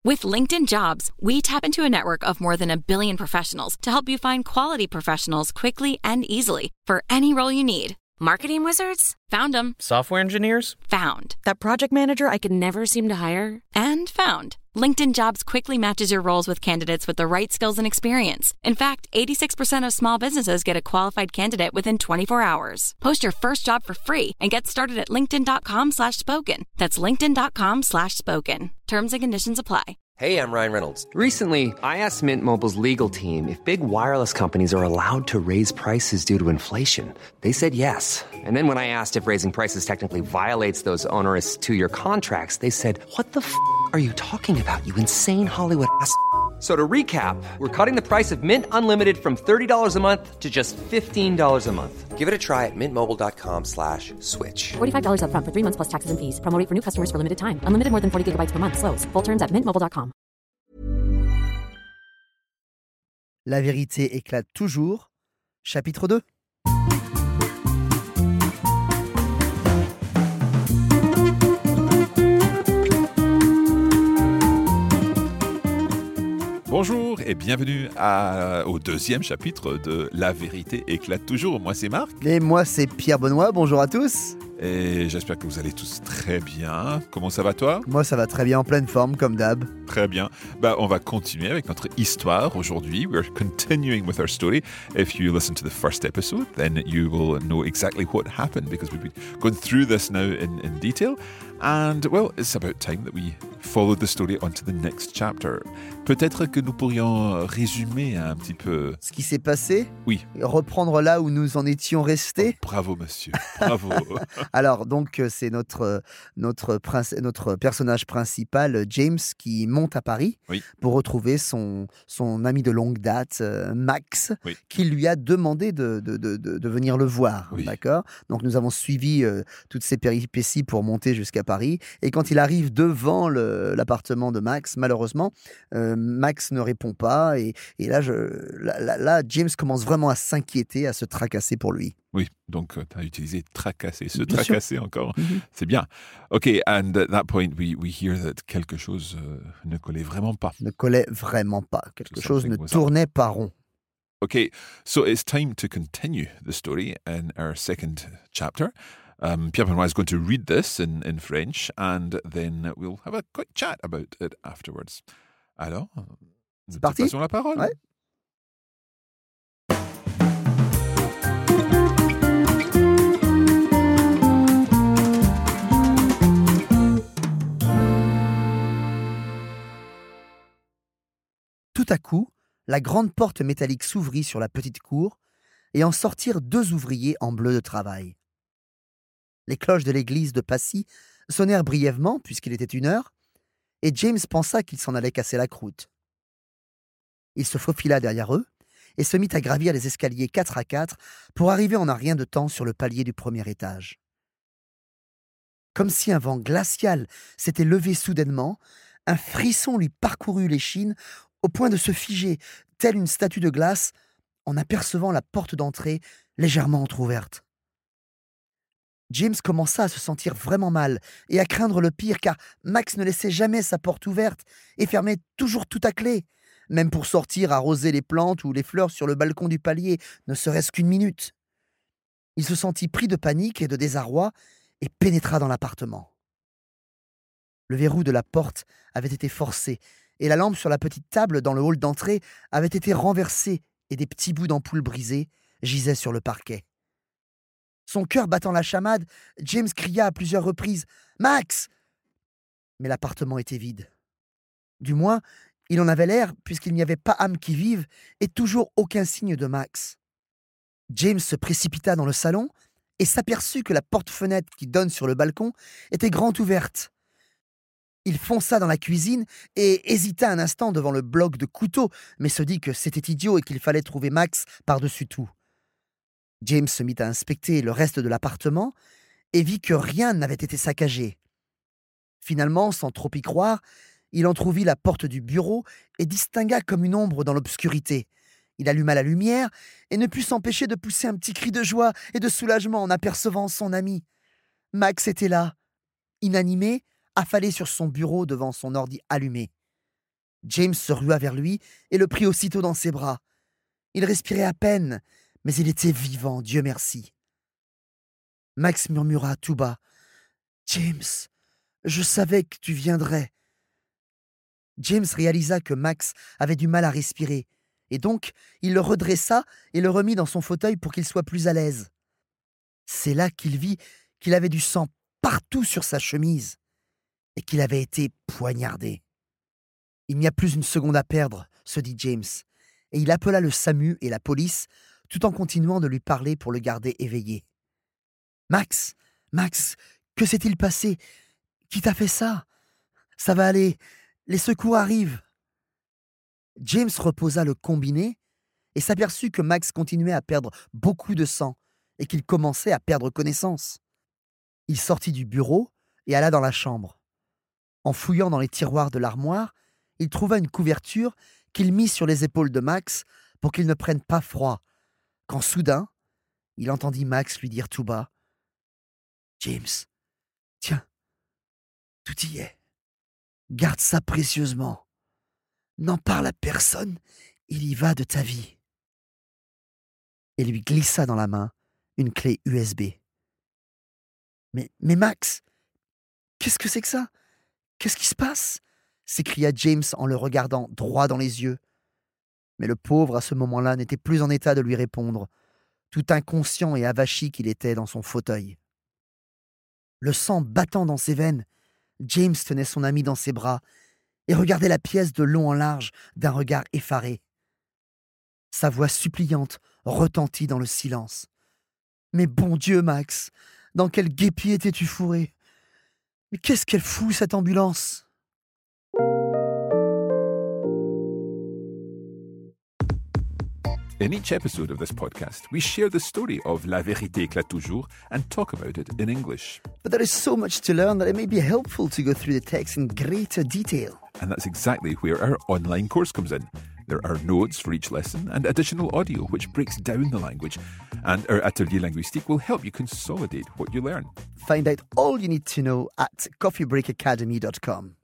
With LinkedIn Jobs, we tap into a network of more than 1 billion professionals to help you find quality professionals quickly and easily for any role you need. Marketing wizards? Found them. Software engineers? Found. That project manager I could never seem to hire? And found. LinkedIn Jobs quickly matches your roles with candidates with the right skills and experience. In fact, 86% of small businesses get a qualified candidate within 24 hours. Post your first job for free and get started at linkedin.com/spoken. That's linkedin.com/spoken. Terms and conditions apply. Hey, I'm Ryan Reynolds. Recently, I asked Mint Mobile's legal team if big wireless companies are allowed to raise prices due to inflation. They said yes. And then when I asked if raising prices technically violates those onerous two-year contracts, they said, "What the f*** are you talking about, you insane Hollywood ass?" So to recap, we're cutting the price of Mint Unlimited from $30 a month to just $15 a month. Give it a try at mintmobile.com/switch. $45 up front for 3 months plus taxes and fees. Promo rate for new customers for limited time. Unlimited more than 40 gigabytes per month. Slows full terms at mintmobile.com. La vérité éclate toujours. Chapitre 2. Bonjour et bienvenue au deuxième chapitre de La vérité éclate toujours. Moi c'est Marc. Et moi c'est Pierre Benoît, bonjour à tous. Et j'espère que vous allez tous très bien. Comment ça va toi ? Moi ça va très bien, en pleine forme comme d'hab. Très bien. On va continuer avec notre histoire aujourd'hui. We're continuing with our story. If you listen to the first episode, then you will know exactly what happened because we've been going through this now in detail. And, well, it's about time that we followed the story on to the next chapter. Peut-être que nous pourrions résumer un petit peu... Ce qui s'est passé ? Oui. Reprendre là où nous en étions restés ? Oh, bravo, monsieur. Bravo. Alors, donc, c'est notre personnage principal, James, qui monte à Paris pour retrouver son ami de longue date, Max, qui lui a demandé de venir le voir. Oui. D'accord ? Donc, nous avons suivi toutes ces péripéties pour monter jusqu'à Paris. Et quand il arrive devant l'appartement de Max, malheureusement, Max ne répond pas. Et là, James commence vraiment à s'inquiéter, à se tracasser pour lui. Oui, donc tu as utilisé tracasser, se Bien tracasser sûr. encore. C'est bien. OK, and at that point, we hear that quelque chose ne collait vraiment pas. Ne collait vraiment pas. Quelque chose ne Something was up. tournait pas rond. Okay, so it's time to continue the story in our second chapter. Pierre Benoit is going to read this in French, and then we'll have a quick chat about it afterwards. Alors, nous te parti? passons la parole. Ouais. Tout à coup, la grande porte métallique s'ouvrit sur la petite cour et en sortirent 2 ouvriers en bleu de travail. Les cloches de l'église de Passy sonnèrent brièvement, puisqu'il était 1h, et James pensa qu'il s'en allait casser la croûte. Il se faufila derrière eux et se mit à gravir les escaliers 4 à 4 pour arriver en un rien de temps sur le palier du premier étage. Comme si un vent glacial s'était levé soudainement, un frisson lui parcourut l'échine au point de se figer, telle une statue de glace, en apercevant la porte d'entrée légèrement entr'ouverte. James commença à se sentir vraiment mal et à craindre le pire, car Max ne laissait jamais sa porte ouverte et fermait toujours tout à clé, même pour sortir arroser les plantes ou les fleurs sur le balcon du palier, ne serait-ce qu'1 minute. Il se sentit pris de panique et de désarroi et pénétra dans l'appartement. Le verrou de la porte avait été forcé et la lampe sur la petite table dans le hall d'entrée avait été renversée et des petits bouts d'ampoule brisés gisaient sur le parquet. Son cœur battant la chamade, James cria à plusieurs reprises « Max !» Mais l'appartement était vide. Du moins, il en avait l'air, puisqu'il n'y avait pas âme qui vive et toujours aucun signe de Max. James se précipita dans le salon et s'aperçut que la porte-fenêtre qui donne sur le balcon était grande ouverte. Il fonça dans la cuisine et hésita un instant devant le bloc de couteaux, mais se dit que c'était idiot et qu'il fallait trouver Max par-dessus tout. James se mit à inspecter le reste de l'appartement et vit que rien n'avait été saccagé. Finalement, sans trop y croire, il entrouvit la porte du bureau et distingua comme une ombre dans l'obscurité. Il alluma la lumière et ne put s'empêcher de pousser un petit cri de joie et de soulagement en apercevant son ami. Max était là, inanimé, affalé sur son bureau devant son ordi allumé. James se rua vers lui et le prit aussitôt dans ses bras. Il respirait à peine, mais il était vivant, Dieu merci. Max murmura tout bas. « James, je savais que tu viendrais. » James réalisa que Max avait du mal à respirer, et donc il le redressa et le remit dans son fauteuil pour qu'il soit plus à l'aise. C'est là qu'il vit qu'il avait du sang partout sur sa chemise et qu'il avait été poignardé. Il n'y a plus une seconde à perdre, se dit James, et il appela le SAMU et la police tout en continuant de lui parler pour le garder éveillé. « Max, que s'est-il passé? Qui t'a fait ça? Ça va aller, les secours arrivent. » James reposa le combiné et s'aperçut que Max continuait à perdre beaucoup de sang et qu'il commençait à perdre connaissance. Il sortit du bureau et alla dans la chambre. En fouillant dans les tiroirs de l'armoire, il trouva une couverture qu'il mit sur les épaules de Max pour qu'il ne prenne pas froid, quand soudain, il entendit Max lui dire tout bas « James, tiens, tout y est. Garde ça précieusement. N'en parle à personne, il y va de ta vie. » Et lui glissa dans la main une clé USB. Mais Max, qu'est-ce que c'est que ça? Qu'est-ce qui se passe? S'écria James en le regardant droit dans les yeux. Mais le pauvre, à ce moment-là, n'était plus en état de lui répondre, tout inconscient et avachi qu'il était dans son fauteuil. Le sang battant dans ses veines, James tenait son ami dans ses bras et regardait la pièce de long en large d'un regard effaré. Sa voix suppliante retentit dans le silence. « Mais bon Dieu, Max, dans quel guépier étais-tu fourré? Mais qu'est-ce qu'elle fout, cette ambulance ?» In each episode of this podcast, we share the story of La Vérité éclate toujours and talk about it in English. But there is so much to learn that it may be helpful to go through the text in greater detail. And that's exactly where our online course comes in. There are notes for each lesson and additional audio which breaks down the language. And our Atelier Linguistique will help you consolidate what you learn. Find out all you need to know at coffeebreakacademy.com.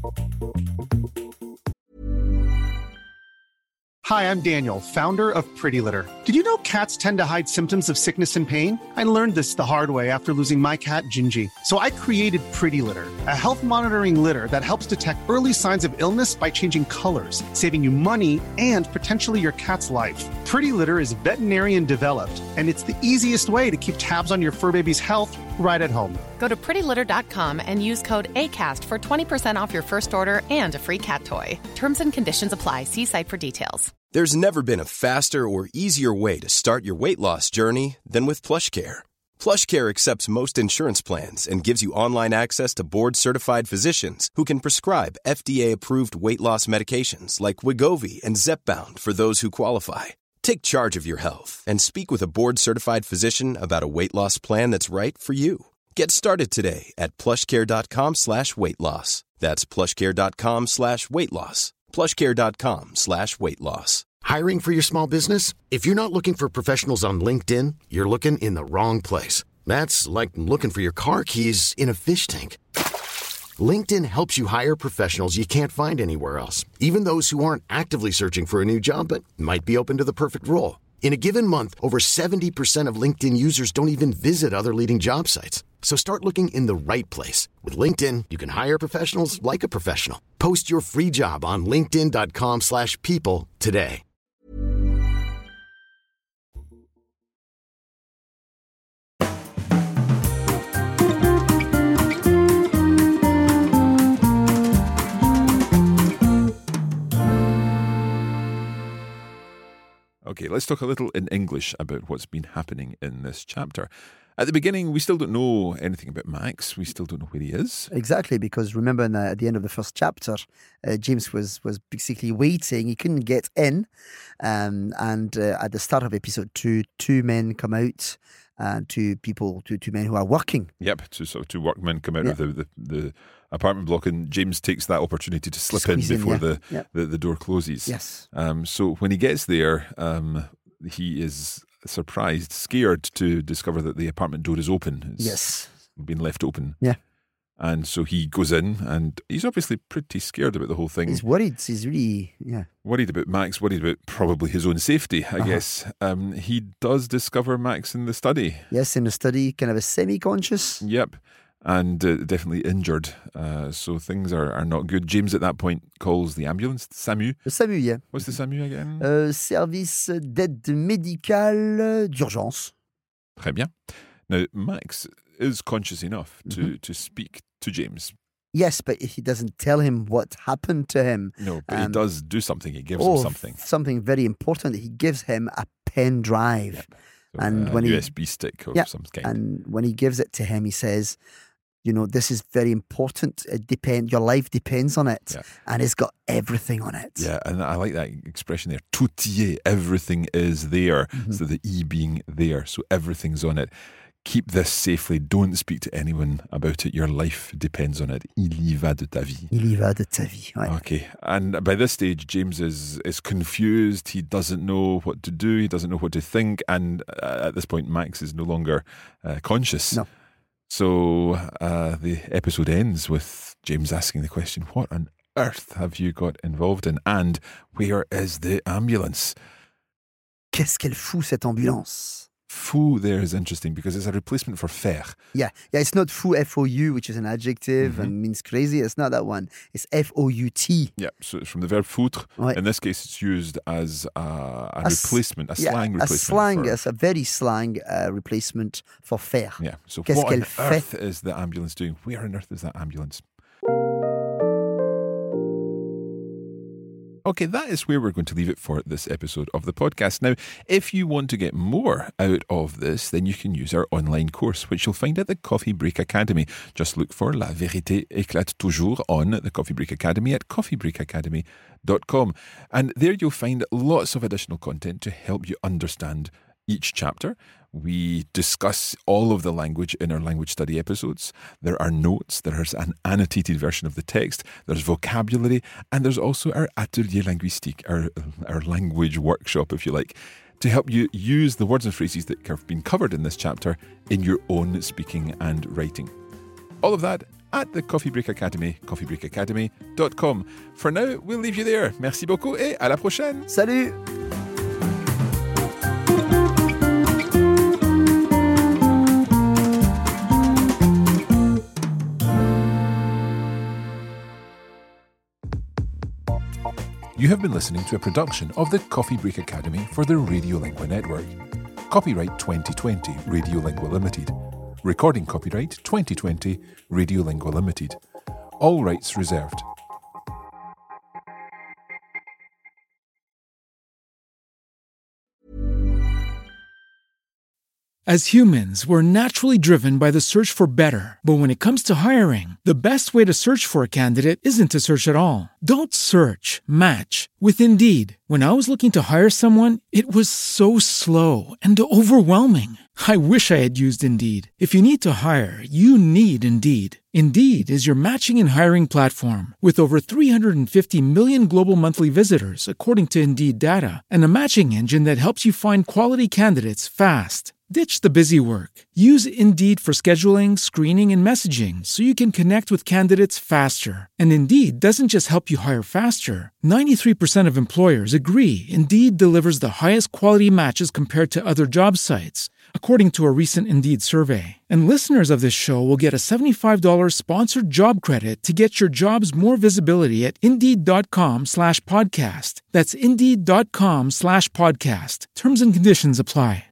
Hi, I'm Daniel, founder of Pretty Litter. Did you know cats tend to hide symptoms of sickness and pain? I learned this the hard way after losing my cat, Gingy. So I created Pretty Litter, a health monitoring litter that helps detect early signs of illness by changing colors, saving you money and potentially your cat's life. Pretty Litter is veterinarian developed, and it's the easiest way to keep tabs on your fur baby's health right at home. Go to prettylitter.com and use code ACAST for 20% off your first order and a free cat toy. Terms and conditions apply. See site for details. There's never been a faster or easier way to start your weight loss journey than with PlushCare. PlushCare accepts most insurance plans and gives you online access to board-certified physicians who can prescribe FDA-approved weight loss medications like Wegovy and Zepbound for those who qualify. Take charge of your health and speak with a board-certified physician about a weight loss plan that's right for you. Get started today at plushcare.com/weight loss. That's plushcare.com/weight loss. plushcare.com/weight loss. Hiring for your small business? If you're not looking for professionals on LinkedIn, you're looking in the wrong place. That's like looking for your car keys in a fish tank. LinkedIn helps you hire professionals you can't find anywhere else, even those who aren't actively searching for a new job but might be open to the perfect role. In a given month, over 70% of LinkedIn users don't even visit other leading job sites. So start looking in the right place. With LinkedIn, you can hire professionals like a professional. Post your free job on linkedin.com/people today. Okay, let's talk a little in English about what's been happening in this chapter. At the beginning, we still don't know anything about Max. We still don't know where he is. Exactly, because remember at the end of the first chapter, James was basically waiting. He couldn't get in. And at the start of episode 2, two men come out, two men who are working. Yep, two workmen come out of the apartment block, and James takes that opportunity to slip in before the door closes. Yes. So when he gets there, he is surprised, scared to discover that the apartment door is open. It's been left open. Yeah. And so he goes in, and he's obviously pretty scared about the whole thing. He's worried. He's really, Worried about Max, worried about probably his own safety, I guess. He does discover Max in the study. Yes, in the study, kind of a semi-conscious. Yep. And definitely injured. So things are not good. James at that point calls the ambulance, SAMU. Le SAMU, yeah. What's the SAMU again? Service d'aide médicale d'urgence. Très bien. Now, Max is conscious enough to speak to James. Yes, but he doesn't tell him what happened to him. No, but he does do something. He gives him something. Something very important. He gives him a pen drive. Yep. So and when USB stick of some kind. And when he gives it to him, he says, this is very important. Your life depends on it. Yeah. And it's got everything on it. Yeah, and I like that expression there. Tout y est, everything is there. Mm-hmm. So the E being there. So everything's on it. Keep this safely. Don't speak to anyone about it. Your life depends on it. Il y va de ta vie. Il y va de ta vie. Ouais. Okay. And by this stage, James is confused. He doesn't know what to do. He doesn't know what to think. And at this point, Max is no longer conscious. No. So the episode ends with James asking the question, what on earth have you got involved in? And where is the ambulance? Qu'est-ce qu'elle fout, cette ambulance? Fou there is interesting because it's a replacement for faire. Yeah, it's not fou, F-O-U, which is an adjective and means crazy. It's not that one. It's F-O-U-T. Yeah, so it's from the verb foutre. Ouais. In this case, it's used as a replacement, slang replacement. A slang, it's a very slang replacement for faire. Yeah, so Qu'est-ce what on qu'elle fait? earth is the ambulance doing? Where on earth is that ambulance? Okay, that is where we're going to leave it for this episode of the podcast. Now, if you want to get more out of this, then you can use our online course, which you'll find at the Coffee Break Academy. Just look for La Vérité Éclate Toujours on the Coffee Break Academy at coffeebreakacademy.com. And there you'll find lots of additional content to help you understand each chapter. We discuss all of the language in our language study episodes. There are notes, there's an annotated version of the text, there's vocabulary, and there's also our atelier linguistique, our language workshop, if you like, to help you use the words and phrases that have been covered in this chapter in your own speaking and writing. All of that at the Coffee Break Academy, coffeebreakacademy.com. For now, we'll leave you there. Merci beaucoup et à la prochaine. Salut! You have been listening to a production of the Coffee Break Academy for the Radiolingua Network. Copyright 2020 Radiolingua Limited. Recording copyright 2020 Radiolingua Limited. All rights reserved. As humans, we're naturally driven by the search for better. But when it comes to hiring, the best way to search for a candidate isn't to search at all. Don't search, match with Indeed. When I was looking to hire someone, it was so slow and overwhelming. I wish I had used Indeed. If you need to hire, you need Indeed. Indeed is your matching and hiring platform with over 350 million global monthly visitors, according to Indeed data, and a matching engine that helps you find quality candidates fast. Ditch the busy work. Use Indeed for scheduling, screening, and messaging so you can connect with candidates faster. And Indeed doesn't just help you hire faster. 93% of employers agree Indeed delivers the highest quality matches compared to other job sites, according to a recent Indeed survey. And listeners of this show will get a $75 sponsored job credit to get your jobs more visibility at Indeed.com/podcast. That's Indeed.com/podcast. Terms and conditions apply.